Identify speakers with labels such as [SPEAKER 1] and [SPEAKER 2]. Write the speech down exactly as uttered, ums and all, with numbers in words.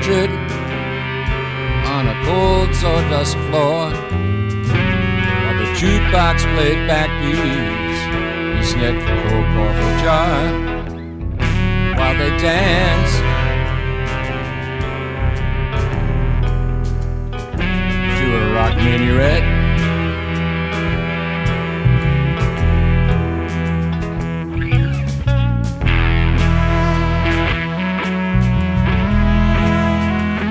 [SPEAKER 1] portrait on a cold sawdust floor. While the jukebox played back blues, he sniffed the coke off a jar. While they danced to a rock minuet,